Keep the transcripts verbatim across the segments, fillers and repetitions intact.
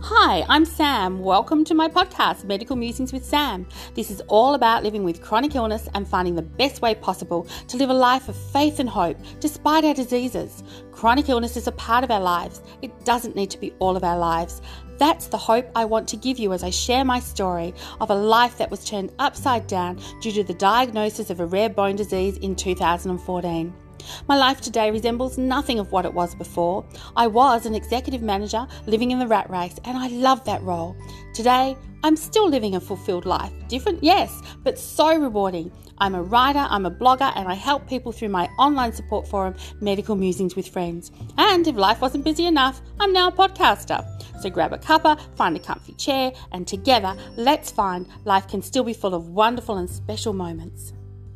Hi, I'm Sam. Welcome to my podcast, Medical Musings with Sam. This is all about living with chronic illness and finding the best way possible to live a life of faith and hope despite our diseases. Chronic illness is a part of our lives. It doesn't need to be all of our lives. That's the hope I want to give you as I share my story of a life that was turned upside down due to the diagnosis of a rare bone disease in two thousand fourteen. My life today resembles nothing of what it was before. I was an executive manager living in the rat race, and I loved that role. Today, I'm still living a fulfilled life. Different, yes, but so rewarding. I'm a writer, I'm a blogger, and I help people through my online support forum, Medical Musings with Friends. And if life wasn't busy enough, I'm now a podcaster. So grab a cuppa, find a comfy chair, and together, let's find life can still be full of wonderful and special moments.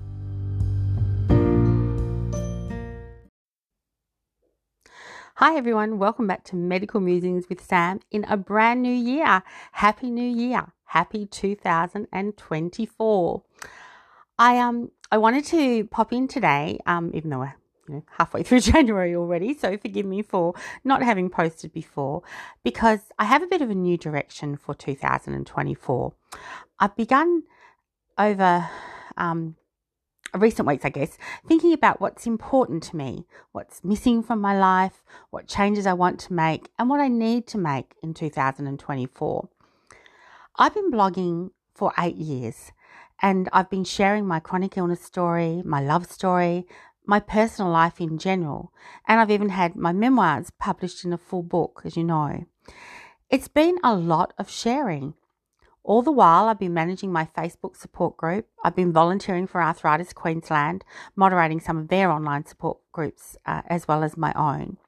Hi everyone, welcome back to Medical Musings with Sam in a brand new year. Happy New Year. Happy two thousand twenty-four. I um I wanted to pop in today, um, even though we're you know, halfway through January already, so forgive me for not having posted before, because I have a bit of a new direction for two thousand twenty-four. I've begun over um recent weeks, I guess, thinking about what's important to me, what's missing from my life, what changes I want to make, and what I need to make in two thousand twenty-four. I've been blogging for eight years, and I've been sharing my chronic illness story, my love story, my personal life in general, and I've even had my memoirs published in a full book, as you know. It's been a lot of sharing. All the while, I've been managing my Facebook support group. I've been volunteering for Arthritis Queensland, moderating some of their online support groups uh, as well as my own.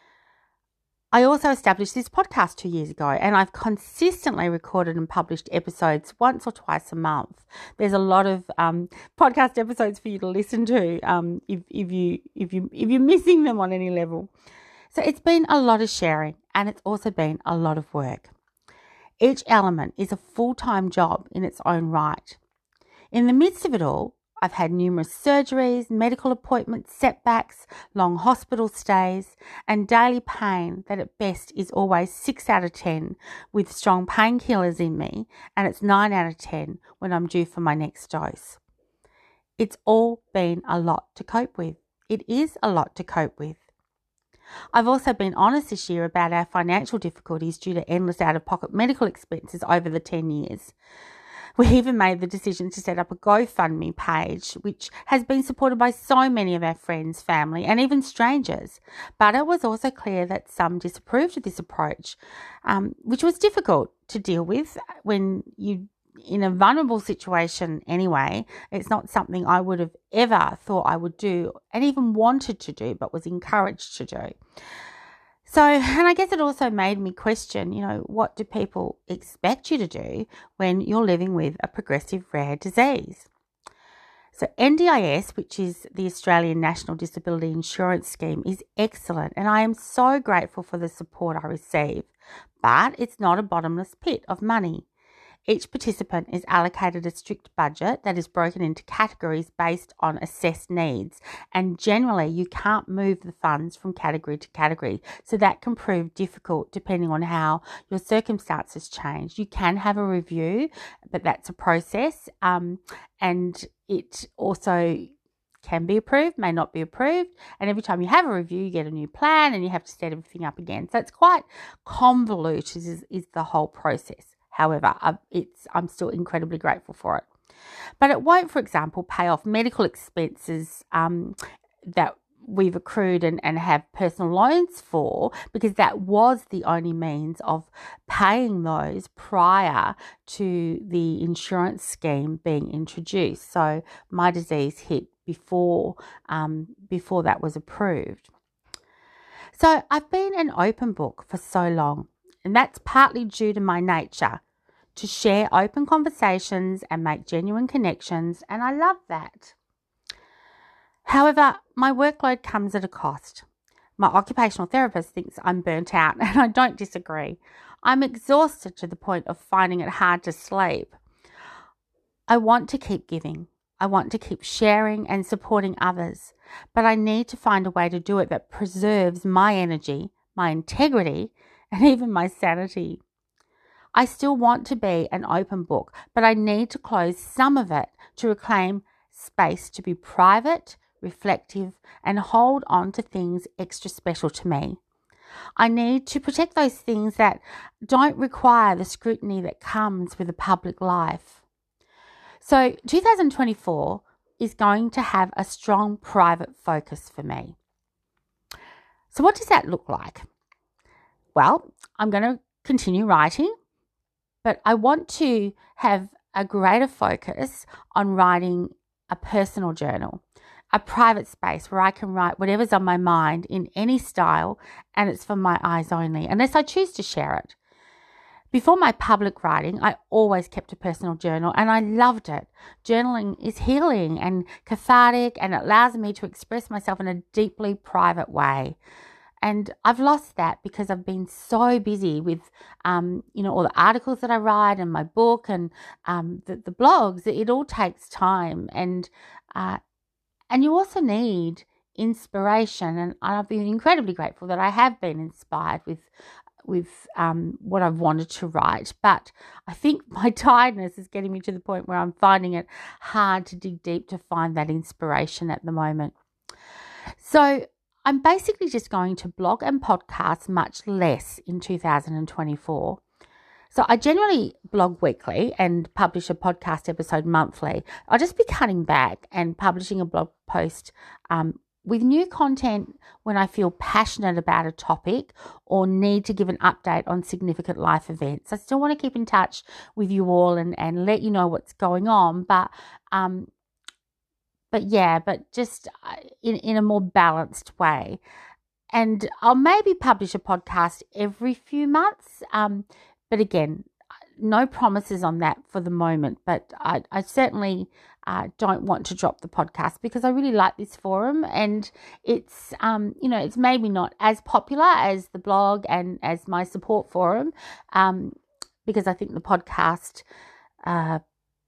I also established this podcast two years ago, and I've consistently recorded and published episodes once or twice a month. There's a lot of um, podcast episodes for you to listen to um, if, if, you, if, you, if you're missing them on any level. So it's been a lot of sharing, and it's also been a lot of work. Each element is a full-time job in its own right. In the midst of it all, I've had numerous surgeries, medical appointments, setbacks, long hospital stays, and daily pain that at best is always six out of ten with strong painkillers in me, and it's nine out of ten when I'm due for my next dose. It's all been a lot to cope with. It is a lot to cope with. I've also been honest this year about our financial difficulties due to endless out-of-pocket medical expenses over the ten years. We even made the decision to set up a GoFundMe page, which has been supported by so many of our friends, family, and even strangers. But it was also clear that some disapproved of this approach, um, which was difficult to deal with when you in a vulnerable situation anyway. It's not something I would have ever thought I would do and even wanted to do, but was encouraged to do. So, and I guess it also made me question, you know, what do people expect you to do when you're living with a progressive rare disease? So N D I S, which is the Australian National Disability Insurance Scheme, is excellent, and I am so grateful for the support I receive. But it's not a bottomless pit of money. Each participant is allocated a strict budget that is broken into categories based on assessed needs, and generally you can't move the funds from category to category, so that can prove difficult depending on how your circumstances change. You can have a review, but that's a process, um, and it also can be approved, may not be approved, and every time you have a review you get a new plan and you have to set everything up again. So it's quite convoluted is, is the whole process. However, it's, I'm still incredibly grateful for it. But it won't, for example, pay off medical expenses um, that we've accrued and, and have personal loans for, because that was the only means of paying those prior to the insurance scheme being introduced. So my disease hit before, um, before that was approved. So I've been an open book for so long, and that's partly due to my nature, to share open conversations and make genuine connections, and I love that. However, my workload comes at a cost. My occupational therapist thinks I'm burnt out, and I don't disagree. I'm exhausted to the point of finding it hard to sleep. I want to keep giving. I want to keep sharing and supporting others, but I need to find a way to do it that preserves my energy, my integrity, and even my sanity. I still want to be an open book, but I need to close some of it to reclaim space to be private, reflective, and hold on to things extra special to me. I need to protect those things that don't require the scrutiny that comes with a public life. So two thousand twenty-four is going to have a strong private focus for me. So what does that look like? Well, I'm going to continue writing, but I want to have a greater focus on writing a personal journal, a private space where I can write whatever's on my mind in any style, and it's for my eyes only, unless I choose to share it. Before my public writing, I always kept a personal journal, and I loved it. Journaling is healing and cathartic, and it allows me to express myself in a deeply private way. And I've lost that because I've been so busy with, um, you know, all the articles that I write and my book and um, the, the blogs. It all takes time, and uh, and you also need inspiration. And I've been incredibly grateful that I have been inspired with with um, what I've wanted to write. But I think my tiredness is getting me to the point where I'm finding it hard to dig deep to find that inspiration at the moment. So I'm basically just going to blog and podcast much less in two thousand twenty-four. So I generally blog weekly and publish a podcast episode monthly. I'll just be cutting back and publishing a blog post um, with new content when I feel passionate about a topic or need to give an update on significant life events. I still want to keep in touch with you all and, and let you know what's going on, but um, but yeah, but just in, in a more balanced way. And I'll maybe publish a podcast every few months, um, but again, no promises on that for the moment, but I, I certainly uh, don't want to drop the podcast because I really like this forum, and it's, um, you know, it's maybe not as popular as the blog and as my support forum, um, because I think the podcast, uh,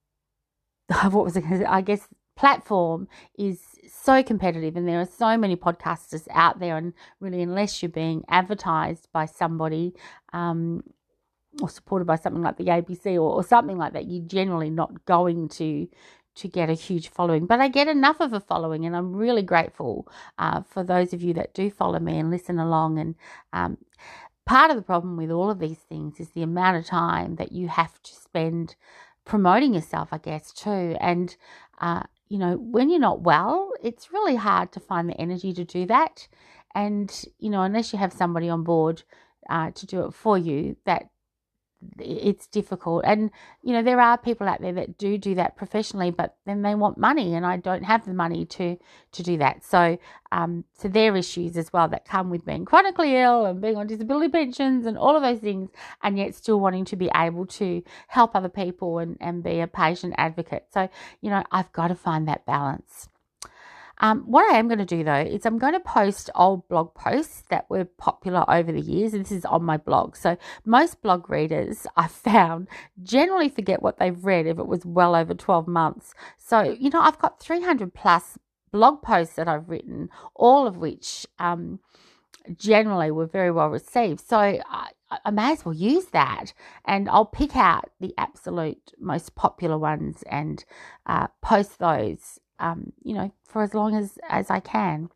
what was it? I guess platform is so competitive, and there are so many podcasters out there, and really, unless you're being advertised by somebody, um, or supported by something like the A B C or, or something like that, you're generally not going to to get a huge following. But I get enough of a following, and I'm really grateful uh, for those of you that do follow me and listen along. And um, part of the problem with all of these things is the amount of time that you have to spend promoting yourself, I guess, too. And, uh, you know, when you're not well, it's really hard to find the energy to do that. And, you know, unless you have somebody on board uh, to do it for you, that it's difficult. And, you know, there are people out there that do do that professionally, but then they want money, and I don't have the money to to do that. So um so there are issues as well that come with being chronically ill and being on disability pensions and all of those things, and yet still wanting to be able to help other people and, and be a patient advocate. So, you know, I've got to find that balance. Um, what I am going to do, though, is I'm going to post old blog posts that were popular over the years, and this is on my blog. So most blog readers, I've found, generally forget what they've read if it was well over twelve months. So, you know, I've got three hundred plus blog posts that I've written, all of which um, generally were very well received. So I, I may as well use that, and I'll pick out the absolute most popular ones and uh, post those Um, you know, for as long as, as I can.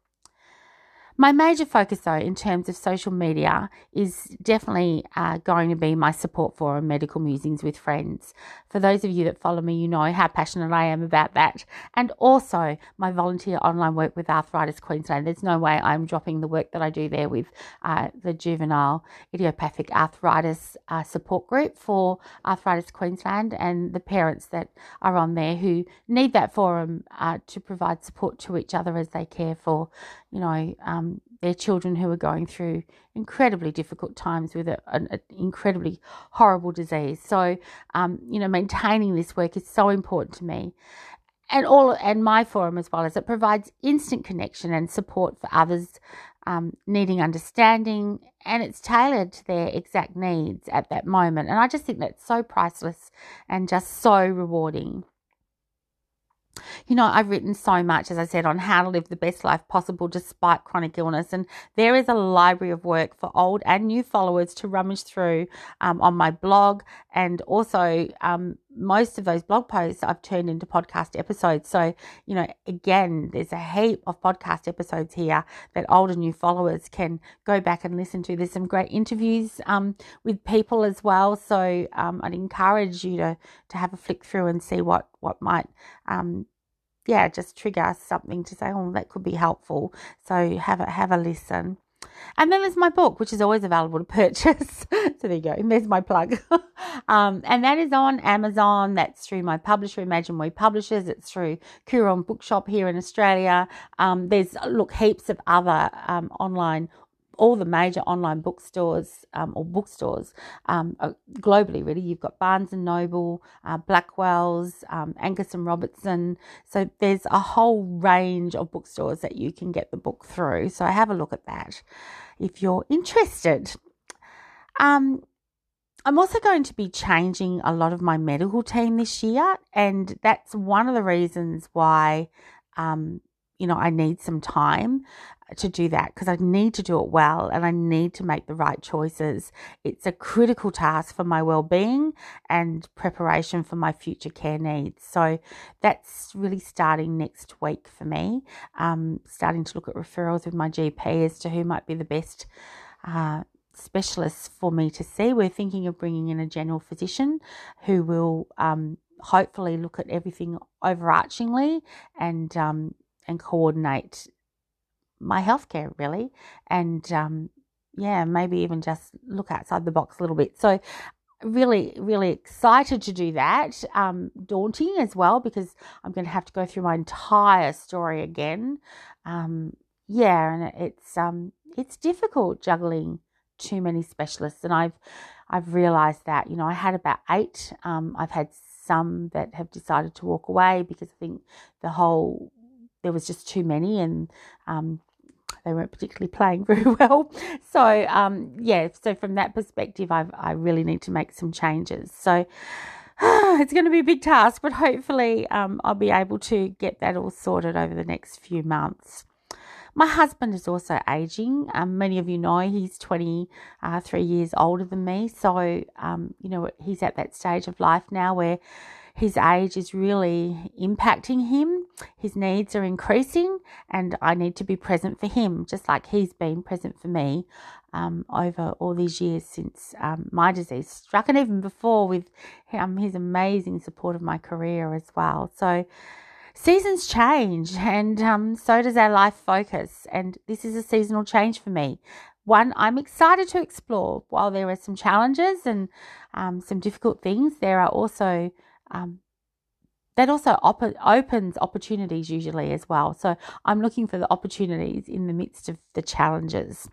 My major focus, though, in terms of social media is definitely uh, going to be my support forum, Medical Musings with Friends. For those of you that follow me, you know how passionate I am about that. And also my volunteer online work with Arthritis Queensland. There's no way I'm dropping the work that I do there with uh, the Juvenile Idiopathic Arthritis uh, support group for Arthritis Queensland, and the parents that are on there who need that forum uh, to provide support to each other as they care for, you know, um, their children who are going through incredibly difficult times with an incredibly horrible disease. So, um, you know, maintaining this work is so important to me. And all, and my forum as well, as it provides instant connection and support for others um, needing understanding, and it's tailored to their exact needs at that moment. And I just think that's so priceless and just so rewarding. You know, I've written so much, as I said, on how to live the best life possible despite chronic illness. And there is a library of work for old and new followers to rummage through um, on my blog. And also, um, most of those blog posts I've turned into podcast episodes. So, you know, again, there's a heap of podcast episodes here that old and new followers can go back and listen to. There's some great interviews um, with people as well. So um, I'd encourage you to to have a flick through and see what, what might um, yeah, just trigger something to say, oh, that could be helpful. So have a have a listen. And then there's my book, which is always available to purchase. So there you go. And there's my plug. um, and that is on Amazon. That's through my publisher, Imagine We Publishers. It's through Koorong Bookshop here in Australia. Um, there's, look, heaps of other um, online all the major online bookstores um, or bookstores um, globally, really. You've got Barnes and Noble, uh, Blackwell's, um, Angus and Robertson. So there's a whole range of bookstores that you can get the book through. So have a look at that if you're interested. Um, I'm also going to be changing a lot of my medical team this year, and that's one of the reasons why um, you know, I need some time to do that, because I need to do it well and I need to make the right choices. It's a critical task for my well-being and preparation for my future care needs. So that's really starting next week for me, um, starting to look at referrals with my G P as to who might be the best uh, specialists for me to see. We're thinking of bringing in a general physician who will um, hopefully look at everything overarchingly and um, and coordinate my healthcare, really, and um, yeah, maybe even just look outside the box a little bit. So really, really excited to do that. Um, daunting as well, because I'm going to have to go through my entire story again. Um, yeah, and it's um, it's difficult juggling too many specialists, and I've I've realised that. You know, I had about eight. Um, I've had some that have decided to walk away because I think the whole there was just too many, and um, they weren't particularly playing very well. So, um, yeah, so from that perspective, I've, I really need to make some changes. So it's going to be a big task, but hopefully um, I'll be able to get that all sorted over the next few months. My husband is also aging. Um, many of you know he's twenty-three years older than me. So, um, you know, he's at that stage of life now where his age is really impacting him. His needs are increasing, and I need to be present for him, just like he's been present for me um, over all these years since um, my disease struck, and even before with um, his amazing support of my career as well. So seasons change, and um, so does our life focus, and this is a seasonal change for me. One I'm excited to explore. While there are some challenges and um, some difficult things, there are also Um, that also op- opens opportunities usually as well. So I'm looking for the opportunities in the midst of the challenges.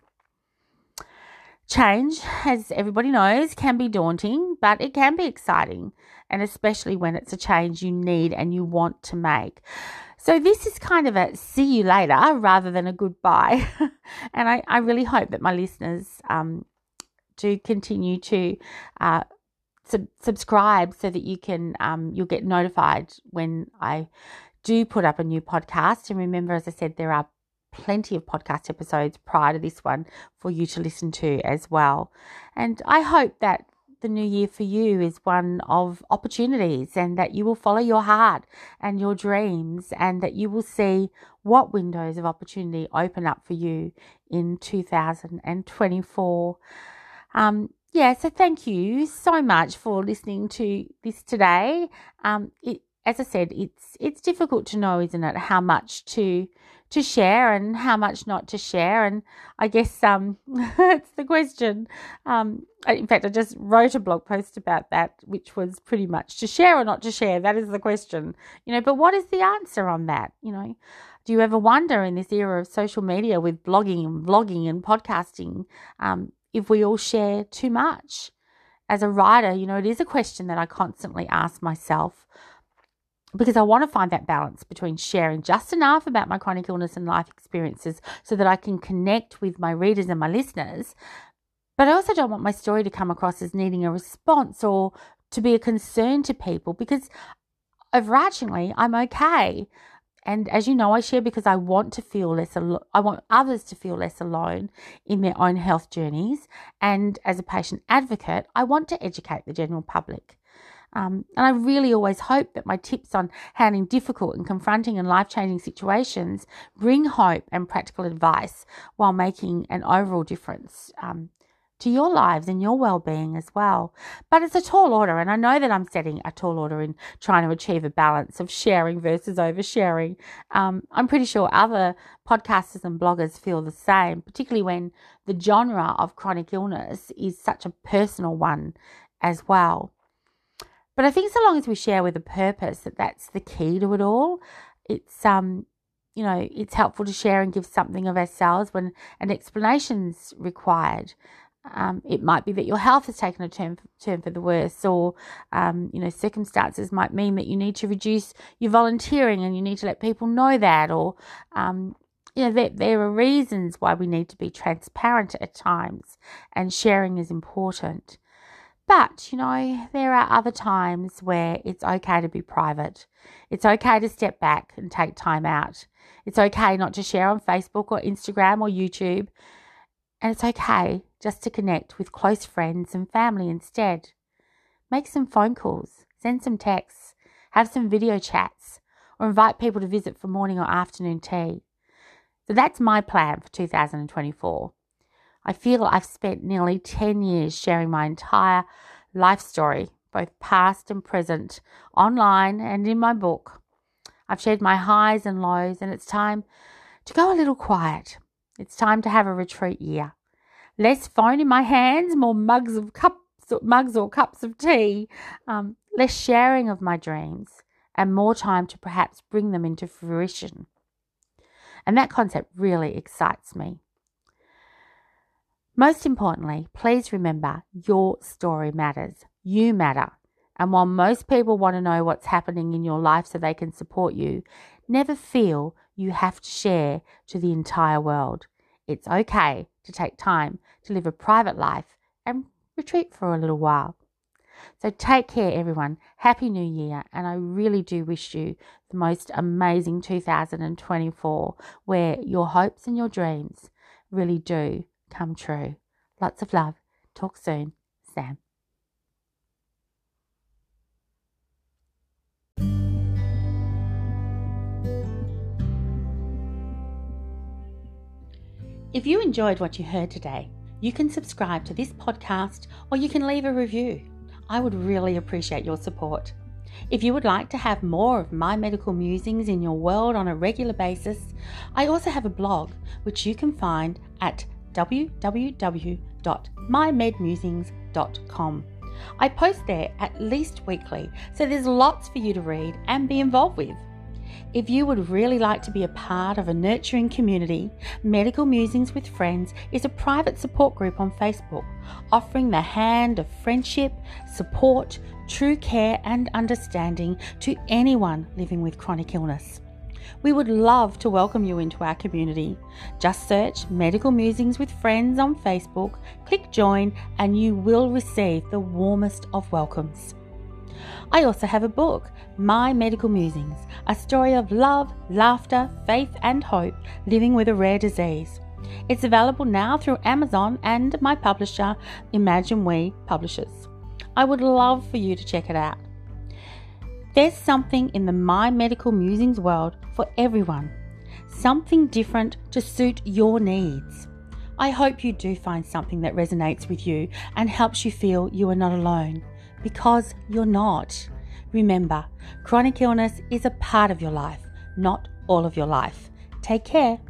Change, as everybody knows, can be daunting, but it can be exciting, and especially when it's a change you need and you want to make. So this is kind of a see you later rather than a goodbye. And I, I really hope that my listeners um, do continue to uh, Sub- subscribe so that you can um, you'll get notified when I do put up a new podcast. And remember, as I said, there are plenty of podcast episodes prior to this one for you to listen to as well. And I hope that the new year for you is one of opportunities, and that you will follow your heart and your dreams, and that you will see what windows of opportunity open up for you in two thousand twenty-four. Um, Yeah, so thank you so much for listening to this today. Um, it, as I said, it's it's difficult to know, isn't it, how much to to share and how much not to share. And I guess um, it's the question. Um, in fact, I just wrote a blog post about that, which was pretty much to share or not to share. That is the question, you know. But what is the answer on that? You know, do you ever wonder in this era of social media with blogging and vlogging and podcasting, um, if we all share too much? As a writer, you know, it is a question that I constantly ask myself, because I want to find that balance between sharing just enough about my chronic illness and life experiences so that I can connect with my readers and my listeners. But I also don't want my story to come across as needing a response or to be a concern to people, because overarchingly, I'm okay. And as you know, I share because I want to feel less alone. I want others to feel less alone in their own health journeys. And as a patient advocate, I want to educate the general public. Um, and I really always hope that my tips on handling difficult and confronting and life-changing situations bring hope and practical advice while making an overall difference um, to your lives and your well-being as well. But it's a tall order, and I know that I'm setting a tall order in trying to achieve a balance of sharing versus oversharing. Um, I'm pretty sure other podcasters and bloggers feel the same, particularly when the genre of chronic illness is such a personal one as well. But I think so long as we share with a purpose, that that's the key to it all. It's um, you know, it's helpful to share and give something of ourselves when an explanation's required. Um, it might be that your health has taken a turn, turn for the worse, or, um, you know, circumstances might mean that you need to reduce your volunteering and you need to let people know that, or, um, you know, there, there are reasons why we need to be transparent at times, and sharing is important. But, you know, there are other times where it's okay to be private. It's okay to step back and take time out. It's okay not to share on Facebook or Instagram or YouTube. And it's okay just to connect with close friends and family instead. Make some phone calls, send some texts, have some video chats, or invite people to visit for morning or afternoon tea. So that's my plan for two thousand twenty-four. I feel I've spent nearly ten years sharing my entire life story, both past and present, online and in my book. I've shared my highs and lows, and it's time to go a little quiet. It's time to have a retreat year. Less phone in my hands, more mugs of cups, mugs or cups of tea, um, less sharing of my dreams, and more time to perhaps bring them into fruition. And that concept really excites me. Most importantly, please remember your story matters. You matter. And while most people want to know what's happening in your life so they can support you, never feel you have to share to the entire world. It's okay to take time to live a private life and retreat for a little while. So take care, everyone. Happy New Year. And I really do wish you the most amazing two thousand twenty-four, where your hopes and your dreams really do come true. Lots of love. Talk soon. Sam. If you enjoyed what you heard today, you can subscribe to this podcast, or you can leave a review. I would really appreciate your support. If you would like to have more of my medical musings in your world on a regular basis, I also have a blog which you can find at w w w dot my med musings dot com. I post there at least weekly, so there's lots for you to read and be involved with. If you would really like to be a part of a nurturing community, Medical Musings with Friends is a private support group on Facebook, offering the hand of friendship, support, true care and understanding to anyone living with chronic illness. We would love to welcome you into our community. Just search Medical Musings with Friends on Facebook, click join, and you will receive the warmest of welcomes. I also have a book, My Medical Musings, a story of love, laughter, faith and hope living with a rare disease. It's available now through Amazon and my publisher, Imagine We Publishers. I would love for you to check it out. There's something in the My Medical Musings world for everyone, something different to suit your needs. I hope you do find something that resonates with you and helps you feel you are not alone, because you're not. Remember, chronic illness is a part of your life, not all of your life. Take care.